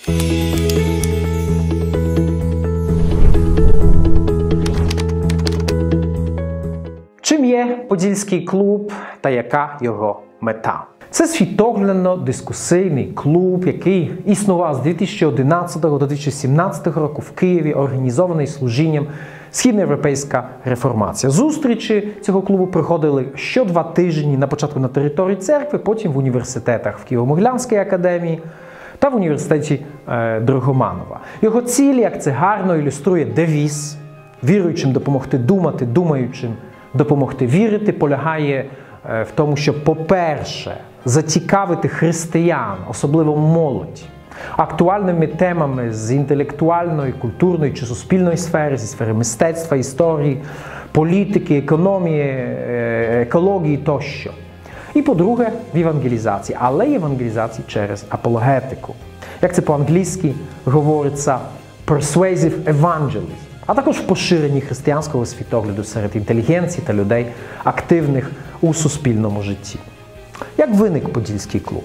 Чим є Подільський клуб та яка його мета? Це світоглядно-дискусійний клуб, який існував з 2011 до 2017 року в Києві, організований служінням Східноєвропейська реформація. Зустрічі цього клубу проходили що 2 тижні, на початку на території церкви, потім в університетах в Києво-Могилянській академії та в університеті Драгоманова. Його ціль, як це гарно ілюструє девіз «Віруючим допомогти думати, думаючим допомогти вірити», полягає в тому, щоб, по-перше, зацікавити християн, особливо молодь, актуальними темами з інтелектуальної, культурної чи суспільної сфери, зі сфери мистецтва, історії, політики, економії, екології тощо. І, по-друге, в евангелізації, але евангелізації через апологетику. Як це по-англійськи говориться «persuasive evangelism», а також в поширенні християнського світогляду серед інтелігенції та людей, активних у суспільному житті. Як виник Подільський клуб?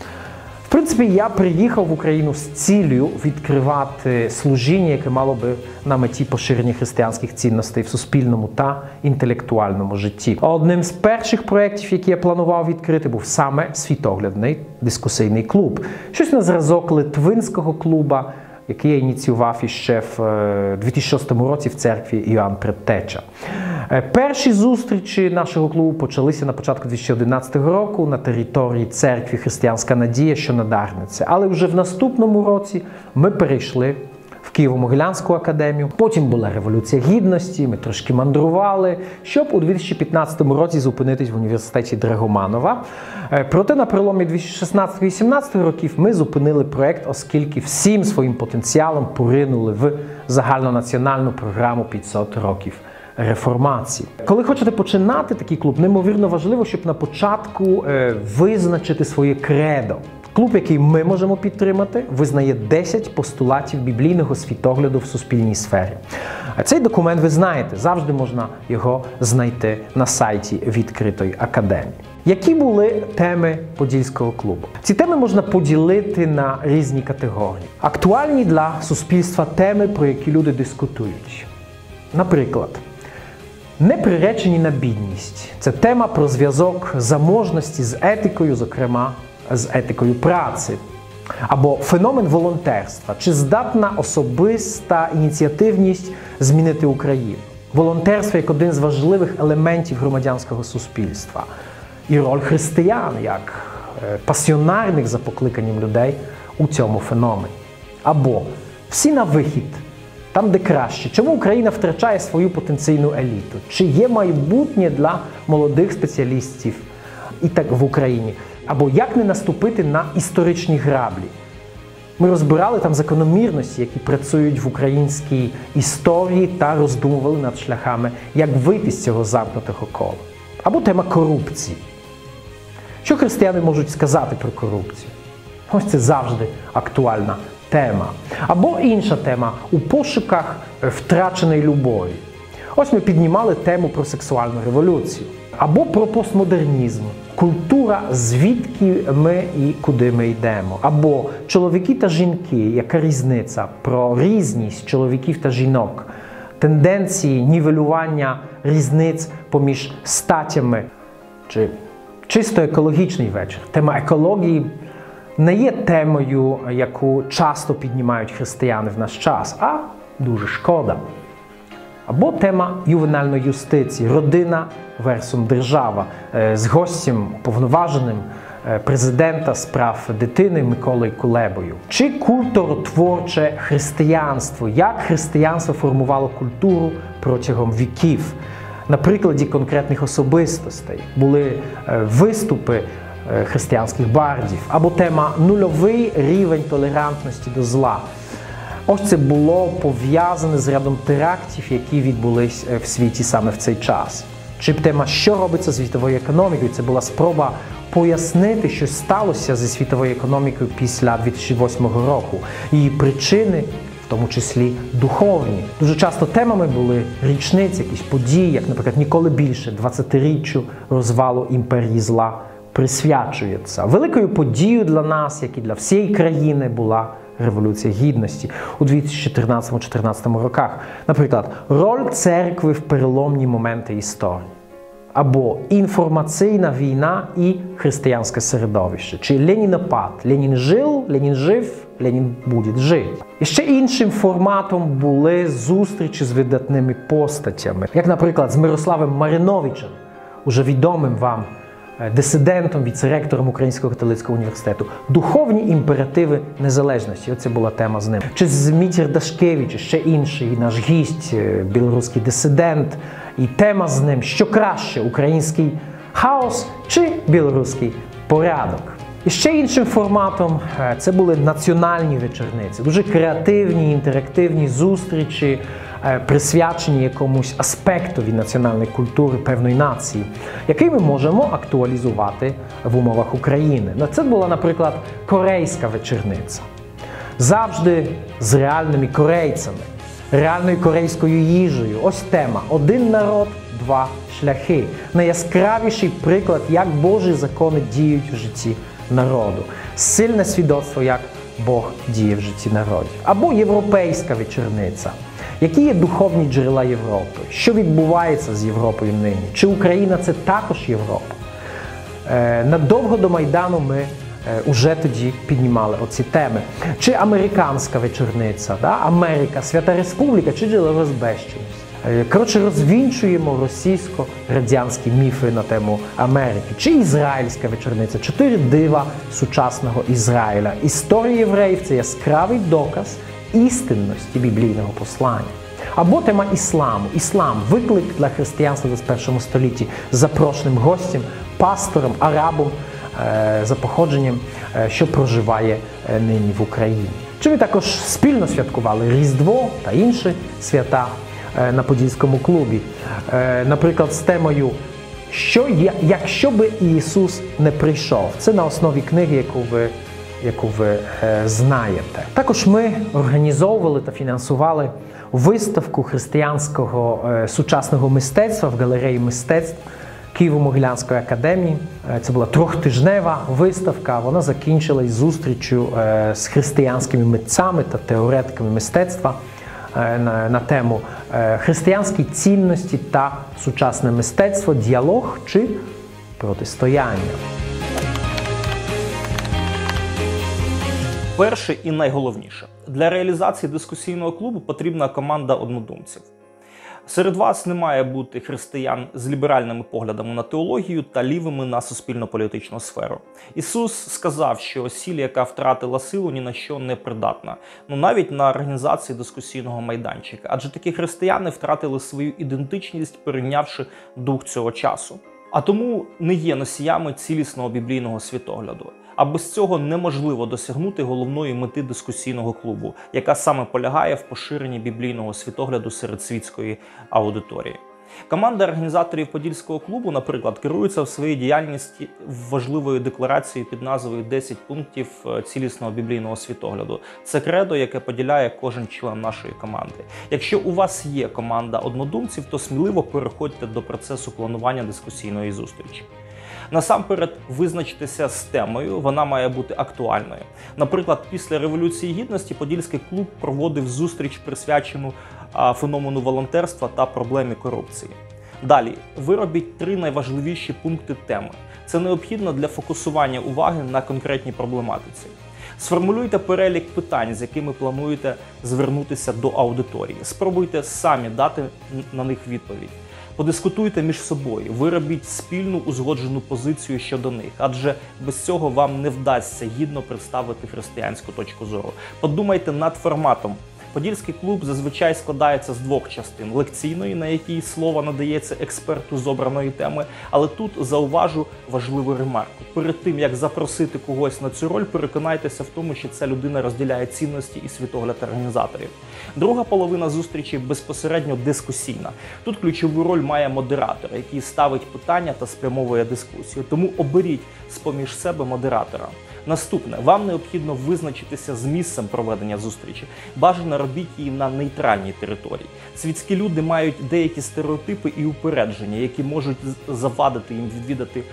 В принципі, я приїхав в Україну з ціллю відкривати служіння, яке мало би на меті поширення християнських цінностей в суспільному та інтелектуальному житті. Одним з перших проєктів, які я планував відкрити, був саме світоглядний дискусійний клуб. Щось на зразок Литвинського клуба, який я ініціював іще в 2006 році в церкві Іоанн Предтеча. Перші зустрічі нашого клубу почалися на початку 2011 року на території церкви Християнська Надія, що на Дарниці. Але вже в наступному році ми перейшли в Києво-Могилянську академію. Потім була Революція Гідності, ми трошки мандрували, щоб у 2015 році зупинитись в університеті Драгоманова. Проте на переломі 2016-2017 років ми зупинили проєкт, оскільки всім своїм потенціалом поринули в загальнонаціональну програму 500 років реформації. Коли хочете починати такий клуб, неймовірно важливо, щоб на початку визначити своє кредо. Клуб, який ми можемо підтримати, визнає 10 постулатів біблійного світогляду в суспільній сфері. Цей документ, ви знаєте, завжди можна його знайти на сайті відкритої академії. Які були теми Подільського клубу? Ці теми можна поділити на різні категорії. Актуальні для суспільства теми, про які люди дискутують. Наприклад, неприречені на бідність. Це тема про зв'язок заможності з етикою, зокрема, з етикою праці. Або феномен волонтерства. Чи здатна особиста ініціативність змінити Україну? Волонтерство як один з важливих елементів громадянського суспільства. І роль християн як пасіонарних за покликанням людей у цьому феномені. Або всі на вихід. Там, де краще. Чому Україна втрачає свою потенційну еліту? Чи є майбутнє для молодих спеціалістів і так в Україні? Або як не наступити на історичні граблі? Ми розбирали там закономірності, які працюють в українській історії та роздумували над шляхами, як вийти з цього замкнутого кола. Або тема корупції. Що християни можуть сказати про корупцію? Ось це завжди актуальна тема. Або інша тема – у пошуках втраченої любові. Ось ми піднімали тему про сексуальну революцію. Або про постмодернізм. Культура, звідки ми і куди ми йдемо. Або чоловіки та жінки, яка різниця, про різність чоловіків та жінок. Тенденції нівелювання різниць поміж статтями. Чи чисто екологічний вечір. Тема екології не є темою, яку часто піднімають християни в наш час, а дуже шкода. Або тема ювенальної юстиції, родина версум держава, з гостем повноваженим президента з прав дитини Миколою Кулебою. Чи культуротворче християнство, як християнство формувало культуру протягом віків. На прикладі конкретних особистостей були виступи християнських бардів, або тема «Нульовий рівень толерантності до зла». Ось це було пов'язане з рядом терактів, які відбулись в світі саме в цей час. Чи тема «Що робиться з світовою економікою?» – це була спроба пояснити, що сталося зі світовою економікою після 2008 року. Її причини, в тому числі духовні. Дуже часто темами були річниці, якісь події, як, наприклад, ніколи більше 20-річчю розвалу імперії зла присвячується. Великою подією для нас, як і для всієї країни, була Революція Гідності у 2013-2014 роках. Наприклад, роль церкви в переломні моменти історії. Або інформаційна війна і християнське середовище. Чи Ленінопад. Ленін жив, Ленін буде жити. І ще іншим форматом були зустрічі з видатними постатями. Як, наприклад, з Мирославом Мариновичем, уже відомим вам дисидентом, віце-ректором Українського католицького університету. Духовні імперативи незалежності. Оце була тема з ним. Чи з Мітір Дашкевич, ще інший наш гість, білоруський дисидент. І тема з ним, що краще, український хаос чи білоруський порядок. І ще іншим форматом це були національні вечорниці. Дуже креативні, інтерактивні зустрічі, присвячені якомусь аспектові національної культури певної нації, який ми можемо актуалізувати в умовах України. Це була, наприклад, корейська вечорниця. Завжди з реальними корейцями, реальною корейською їжею. Ось тема «Один народ, два шляхи». Найяскравіший приклад, як Божі закони діють в житті народу. Сильне свідоцтво, як Бог діє в житті народів. Або європейська вечорниця. Які є духовні джерела Європи? Що відбувається з Європою нині? Чи Україна – це також Європа? Надовго до Майдану ми уже тоді піднімали оці теми. Чи американська вечорниця? Америка, Свята Республіка чи джерело розбещеність? Коротше, розвінчуємо російсько-радянські міфи на тему Америки. Чи ізраїльська вечорниця? 4 дива сучасного Ізраїля. Історія євреїв – це яскравий доказ істинності біблійного послання. Або тема ісламу. Іслам – виклик для християнства в 21 столітті з запрошеним гостем, пастором, арабом за походженням, що проживає нині в Україні. Чи ми також спільно святкували Різдво та інші свята на Подільському клубі. Наприклад, з темою «Якщо би Ісус не прийшов». Це на основі книги, яку ви знаєте. Також ми організовували та фінансували виставку християнського сучасного мистецтва в галереї мистецтв Києво-Могилянської академії. Це була 3-тижнева виставка. Вона закінчилась зустрічю з християнськими митцями та теоретиками мистецтва на тему християнські цінності та сучасне мистецтво, діалог чи протистояння. Перше і найголовніше. Для реалізації дискусійного клубу потрібна команда однодумців. Серед вас не має бути християн з ліберальними поглядами на теологію та лівими на суспільно-політичну сферу. Ісус сказав, що сіль, яка втратила силу, ні на що не придатна. Навіть на організації дискусійного майданчика. Адже такі християни втратили свою ідентичність, перейнявши дух цього часу. А тому не є носіями цілісного біблійного світогляду. А без цього неможливо досягнути головної мети дискусійного клубу, яка саме полягає в поширенні біблійного світогляду серед світської аудиторії. Команда організаторів Подільського клубу, наприклад, керується в своїй діяльності важливою декларацією під назвою «10 пунктів цілісного біблійного світогляду». Це кредо, яке поділяє кожен член нашої команди. Якщо у вас є команда однодумців, то сміливо переходьте до процесу планування дискусійної зустрічі. Насамперед, визначтеся з темою, вона має бути актуальною. Наприклад, після Революції Гідності Подільський клуб проводив зустріч, присвячену феномену волонтерства та проблемі корупції. Далі, виробіть 3 найважливіші пункти теми. Це необхідно для фокусування уваги на конкретній проблематиці. Сформулюйте перелік питань, з якими плануєте звернутися до аудиторії. Спробуйте самі дати на них відповідь. Подискутуйте між собою, виробіть спільну узгоджену позицію щодо них, адже без цього вам не вдасться гідно представити християнську точку зору. Подумайте над форматом. Подільський клуб зазвичай складається з 2 частин – лекційної, на якій слово надається експерту з обраної теми, але тут зауважу важливу ремарку. Перед тим, як запросити когось на цю роль, переконайтеся в тому, що ця людина розділяє цінності і світогляд організаторів. Друга половина зустрічі безпосередньо дискусійна. Тут ключову роль має модератор, який ставить питання та спрямовує дискусію. Тому оберіть з-поміж себе модератора. Наступне. Вам необхідно визначитися з місцем проведення зустрічі. Бажано робіть її на нейтральній території. Світські люди мають деякі стереотипи і упередження, які можуть завадити їм відвідати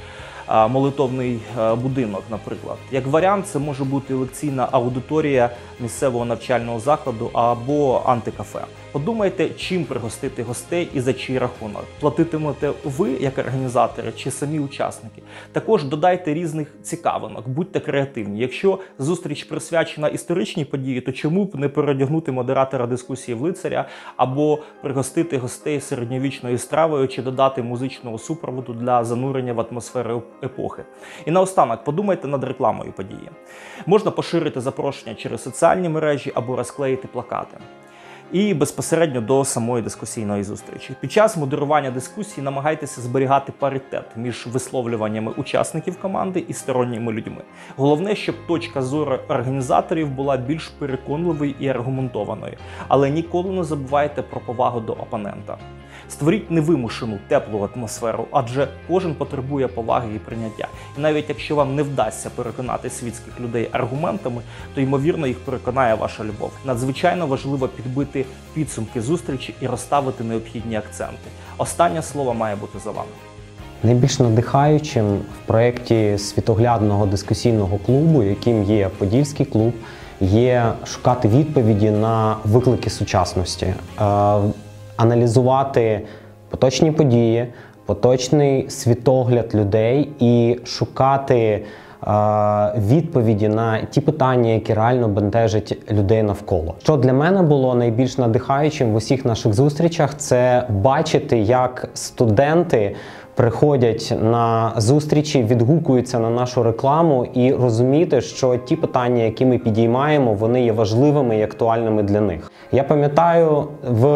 молитовний будинок, наприклад. Як варіант, це може бути лекційна аудиторія місцевого навчального закладу або антикафе. Подумайте, чим пригостити гостей і за чий рахунок. Платитимете ви, як організатори, чи самі учасники. Також додайте різних цікавинок, будьте креативні. Якщо зустріч присвячена історичній події, то чому б не переодягнути модератора дискусії в лицаря, або пригостити гостей середньовічною стравою, чи додати музичного супроводу для занурення в атмосферу епохи. І наостанок, подумайте над рекламою події. Можна поширити запрошення через соціальні мережі або розклеїти плакати. І безпосередньо до самої дискусійної зустрічі. Під час модерування дискусії намагайтеся зберігати паритет між висловлюваннями учасників команди і сторонніми людьми. Головне, щоб точка зору організаторів була більш переконливою і аргументованою. Але ніколи не забувайте про повагу до опонента. Створіть невимушену, теплу атмосферу, адже кожен потребує поваги і прийняття. І навіть якщо вам не вдасться переконати світських людей аргументами, то, ймовірно, їх переконає ваша любов. Надзвичайно важливо підбити підсумки зустрічі і розставити необхідні акценти. Останнє слово має бути за вами. Найбільш надихаючим в проєкті світоглядного дискусійного клубу, яким є Подільський клуб, є шукати відповіді на виклики сучасності, аналізувати поточні події, поточний світогляд людей і шукати відповіді на ті питання, які реально бентежать людей навколо. Що для мене було найбільш надихаючим в усіх наших зустрічах, це бачити, як студенти приходять на зустрічі, відгукуються на нашу рекламу і розуміти, що ті питання, які ми підіймаємо, вони є важливими і актуальними для них. Я пам'ятаю,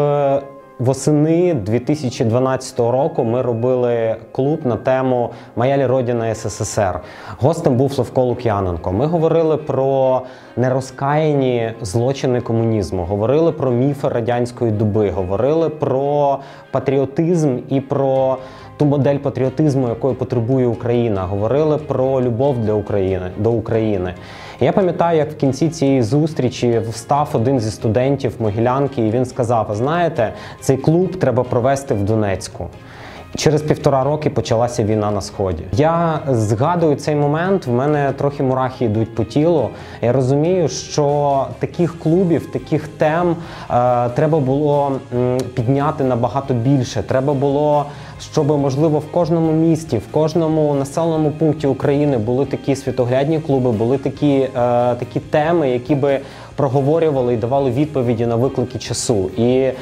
восени 2012 року ми робили клуб на тему «Моя ли Родина СССР». Гостем був Славко Лук'яненко. Ми говорили про нерозкаяні злочини комунізму, говорили про міфи радянської доби, говорили про патріотизм і про ту модель патріотизму, якої потребує Україна, говорили про любов до України. Я пам'ятаю, як в кінці цієї зустрічі встав один зі студентів Могилянки і він сказав: "Ви знаєте, цей клуб треба провести в Донецьку". Через 1,5 роки почалася війна на Сході. Я згадую цей момент, в мене трохи мурахи йдуть по тілу. Я розумію, що таких клубів, таких тем треба було підняти набагато більше. Треба було, щоб, можливо, в кожному місті, в кожному населеному пункті України були такі світоглядні клуби, були такі теми, які би проговорювали і давали відповіді на виклики часу. І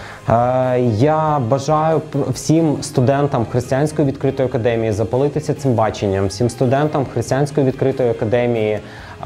я бажаю всім студентам Християнської відкритої академії запалитися цим баченням, всім студентам Християнської відкритої академії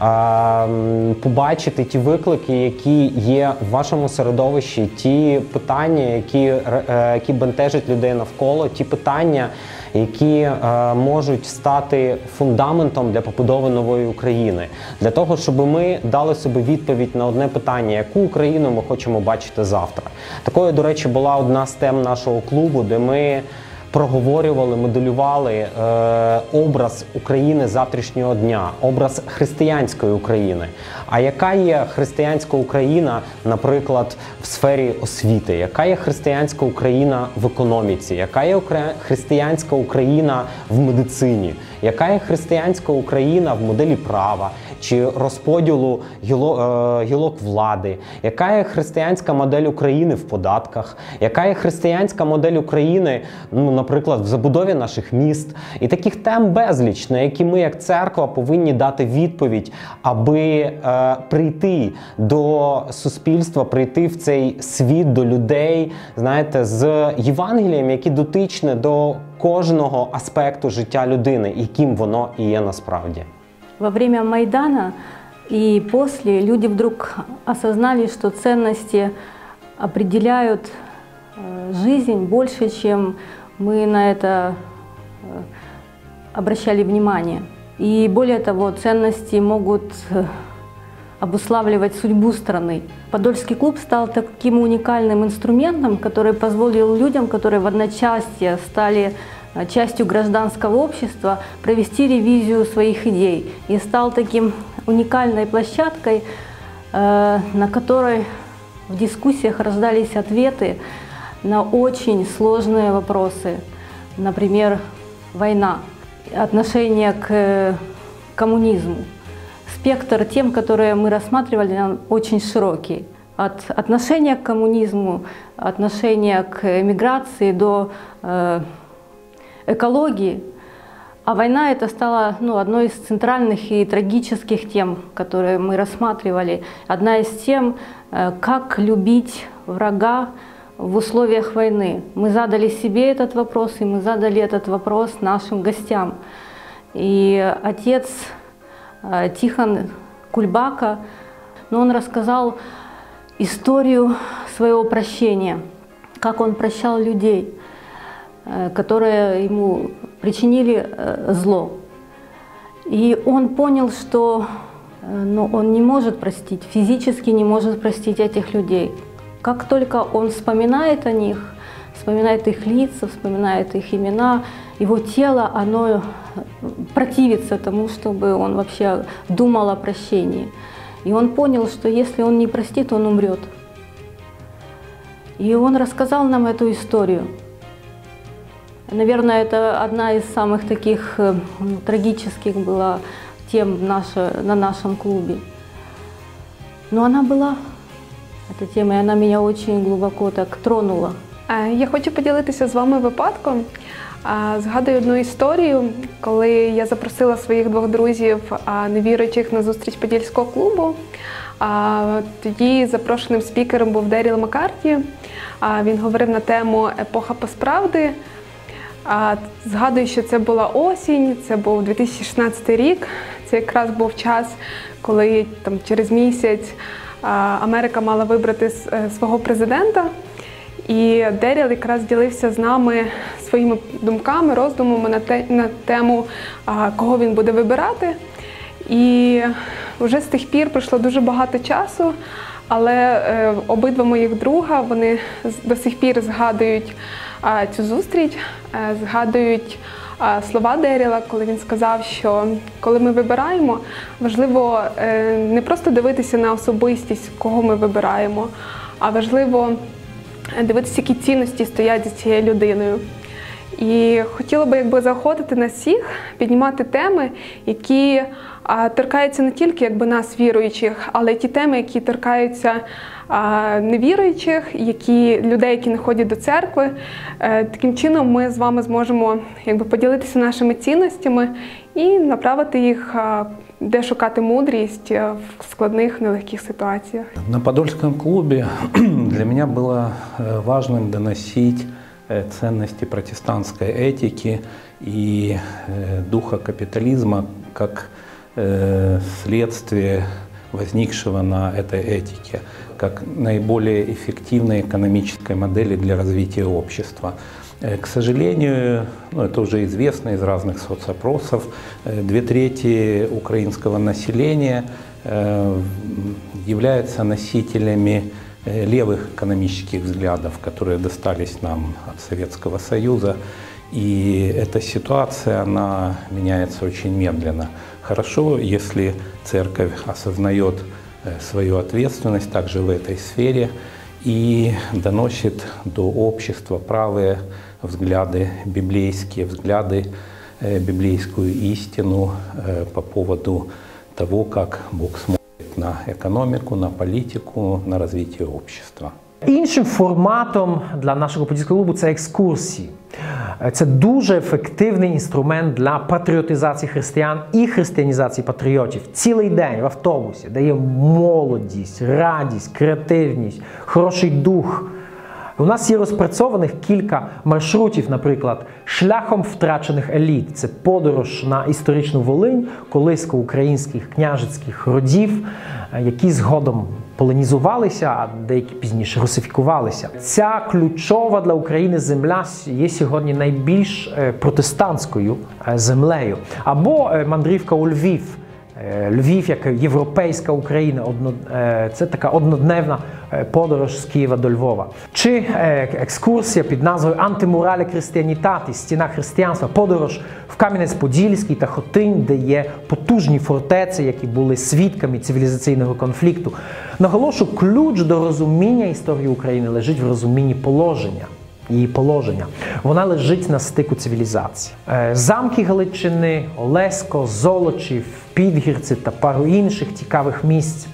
побачити ті виклики, які є в вашому середовищі, ті питання, які бентежать людей навколо, ті питання, які можуть стати фундаментом для побудови нової України. Для того, щоб ми дали собі відповідь на одне питання, яку Україну ми хочемо бачити завтра. Такою, до речі, була одна з тем нашого клубу, де ми проговорювали, моделювали образ України завтрашнього дня, образ християнської України. А яка є християнська Україна, наприклад, в сфері освіти? Яка є християнська Україна в економіці? Яка є християнська Україна в медицині? Яка є християнська Україна в моделі права чи розподілу гілок влади? Яка є християнська модель України в податках? Яка є християнська модель України, наприклад, в забудові наших міст? І таких тем безліч, на які ми, як церква, повинні дати відповідь, аби прийти до суспільства, прийти в цей світ, до людей, знаєте, з Євангелієм, які дотичні до кожного аспекту життя людини, яким воно і є насправді. Во время Майдана и после люди вдруг осознали, что ценности определяют жизнь больше, чем мы на это обращали внимание. И более того, ценности могут обуславливать судьбу страны. Подольский клуб стал таким уникальным инструментом, который позволил людям, которые в одночасье стали частью гражданского общества, провести ревизию своих идей. И стал таким уникальной площадкой, на которой в дискуссиях рождались ответы на очень сложные вопросы. Например, война. отношение к коммунизму. Спектр тем, которые мы рассматривали, он очень широкий. От отношения к коммунизму, отношения к эмиграции до экологии. А война это стала одной из центральных и трагических тем, которые мы рассматривали. Одна из тем, как любить врага в условиях войны. Мы задали себе этот вопрос, и мы задали этот вопрос нашим гостям. И отец Тихон Кульбака, он рассказал историю своего прощения, как он прощал людей, которые ему причинили зло. И он понял, что он не может простить, физически не может простить этих людей. Как только он вспоминает о них, вспоминает их лица, вспоминает их имена, его тело, оно противится тому, чтобы он вообще думал о прощении. И он понял, что если он не простит, он умрет. И он рассказал нам эту историю. Наверное, это одна из самых таких трагических была тем на нашем клубе. Но она была, эта тема, и она меня очень глубоко так тронула. Я хочу поділитися з вами випадком. Згадую одну історію, коли я запросила своїх двох друзів, невіруючих, на зустріч Подільського клубу. Тоді запрошеним спікером був Деріл Маккарті. Він говорив на тему «Епоха посправди». Згадую, що це була осінь, це був 2016 рік. Це якраз був час, коли через місяць Америка мала вибрати свого президента. І Деріл якраз ділився з нами своїми думками, роздумами на тему, кого він буде вибирати. І вже з тих пір пройшло дуже багато часу, але обидва моїх друга, вони до сих пір згадують цю зустріч, згадують слова Деріла, коли він сказав, що коли ми вибираємо, важливо не просто дивитися на особистість, кого ми вибираємо, а важливо дивитися, які цінності стоять за цією людиною. І хотіла би заохотити нас всіх піднімати теми, які торкаються не тільки нас, віруючих, але й ті теми, які торкаються невіруючих, людей, які не ходять до церкви. Таким чином ми з вами зможемо поділитися нашими цінностями і направити їх, де шукати мудрість в складних, нелегких ситуаціях. На Подольском клубе для меня было важным доносить ценности протестантской этики и духа капитализма как следствие возникшего на этой этике, как наиболее эффективной экономической модели для развития общества. К сожалению, это уже известно из разных соцопросов, 2/3 украинского населения являются носителями левых экономических взглядов, которые достались нам от Советского Союза. И эта ситуация, она меняется очень медленно. Хорошо, если церковь осознает свою ответственность также в этой сфере и доносит до общества правые взгляды, библейские взгляды, библейскую истину по поводу того, как Бог смотрит на экономику, на политику, на развитие общества. Іншим форматом для нашого подільського клубу це екскурсії. Це дуже ефективний інструмент для патріотизації християн і християнізації патріотів. Цілий день в автобусі дає молодість, радість, креативність, хороший дух. У нас є розпрацьованих кілька маршрутів, наприклад, «Шляхом втрачених еліт». Це подорож на історичну Волинь колисько українських княжицьких родів, які згодом полонізувалися, а деякі пізніше русифікувалися. Ця ключова для України земля є сьогодні найбільш протестантською землею. Або мандрівка у Львів. Львів як європейська Україна, це така однодневна подорож з Києва до Львова. Чи екскурсія під назвою «Антимурале Христианітаті» – «Стіна християнства», подорож в Кам'янець-Подільський та Хотинь, де є потужні фортеці, які були свідками цивілізаційного конфлікту. Наголошу, ключ до розуміння історії України лежить в розумінні положення. її положення. Вона лежить на стику цивілізацій. Замки Галичини, Олесько, Золочів, Підгірці та пару інших цікавих місць.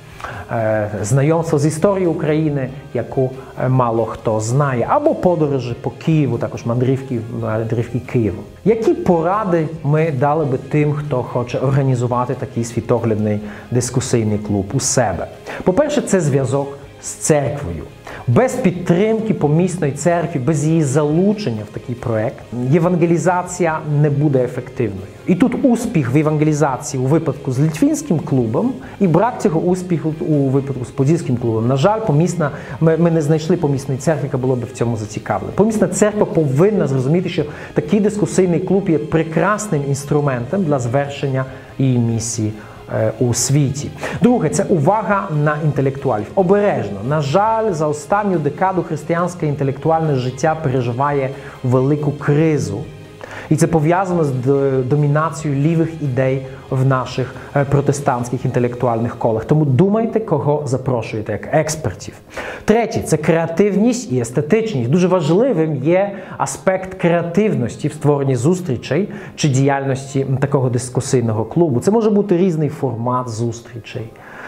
Знайомство з історією України, яку мало хто знає, або подорожі по Києву, також мандрівки Києву. Які поради ми дали би тим, хто хоче організувати такий світоглядний дискусійний клуб у себе? По-перше, це зв'язок з церквою. Без підтримки помісної церкви, без її залучення в такий проект, євангелізація не буде ефективною. І тут успіх в євангелізації у випадку з Литвинським клубом і брак цього успіху у випадку з Подільським клубом. На жаль, ми не знайшли помісної церкви, яка була б в цьому зацікавлена. Помісна церква повинна зрозуміти, що такий дискусійний клуб є прекрасним інструментом для звершення її місії у світі. Друге, це увага на інтелектуалів. Обережно. На жаль, за останню декаду християнське інтелектуальне життя переживає велику кризу. І це пов'язано з домінацією лівих ідей в наших протестантських інтелектуальних колах. Тому думайте, кого запрошуєте як експертів. Третє – це креативність і естетичність. Дуже важливим є аспект креативності в створенні зустрічей чи діяльності такого дискусійного клубу. Це може бути різний формат зустрічей,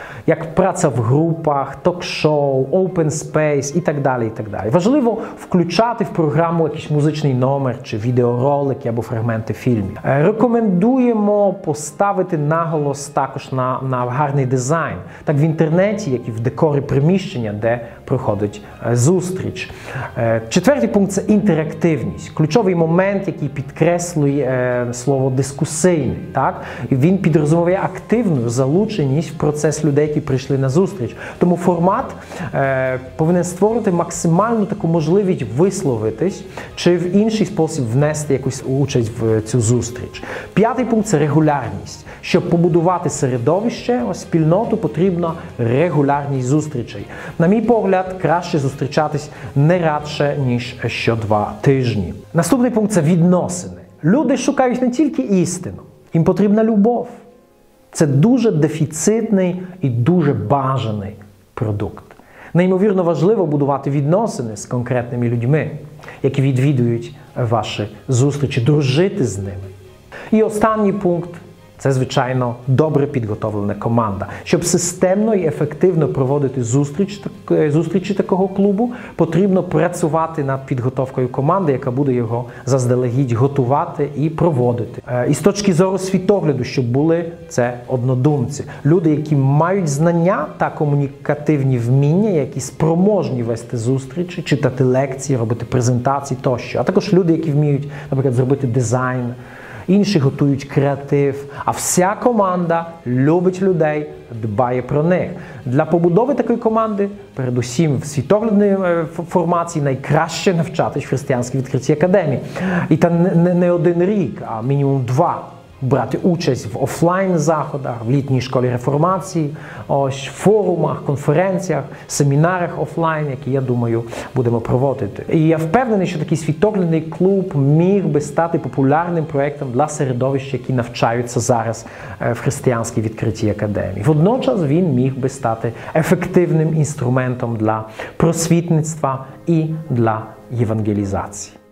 як праця в групах, ток-шоу, open space і так далі, і так далі. Важливо включати в програму якийсь музичний номер, чи відеоролики, або фрагменти фільмів. Рекомендуємо поставити наголос також на гарний дизайн. Так в інтернеті, як і в декорі приміщення, де проходить зустріч. Четвертий пункт – це інтерактивність. Ключовий момент, який підкреслює слово дискусійний. Так? І він підрозумовує активну залученість в процес людей, які прийшли на зустріч. Тому формат повинен створити максимальну таку можливість висловитись чи в інший спосіб внести якусь участь в цю зустріч. П'ятий пункт – це регулярність. Щоб побудувати середовище, спільноту, потрібна регулярність зустрічей. На мій погляд, краще зустрічатись не радше, ніж що 2 тижні. Наступний пункт – це відносини. Люди шукають не тільки істину, їм потрібна любов. Це дуже дефіцитний і дуже бажаний продукт. Неймовірно важливо будувати відносини з конкретними людьми, які відвідують ваші зустрічі, дружити з ними. І останній пункт – це, звичайно, добре підготовлена команда. Щоб системно і ефективно проводити зустрічі такого клубу, потрібно працювати над підготовкою команди, яка буде його заздалегідь готувати і проводити. І з точки зору світогляду, щоб були це однодумці. Люди, які мають знання та комунікативні вміння, які спроможні вести зустрічі, читати лекції, робити презентації тощо. А також люди, які вміють, наприклад, зробити дизайн, інші готують креатив, а вся команда любить людей, дбає про них. Для побудови такої команди, передусім в світоглядній формації, найкраще навчатись в Християнській відкритій академії. І та не 1 рік, а мінімум 2. Брати участь в офлайн-заходах, в літній школі реформації, форумах, конференціях, семінарах офлайн, які, я думаю, будемо проводити. І я впевнений, що такий світоглядний клуб міг би стати популярним проєктом для середовища, які навчаються зараз в Християнській відкритій академії. Водночас він міг би стати ефективним інструментом для просвітництва і для євангелізації.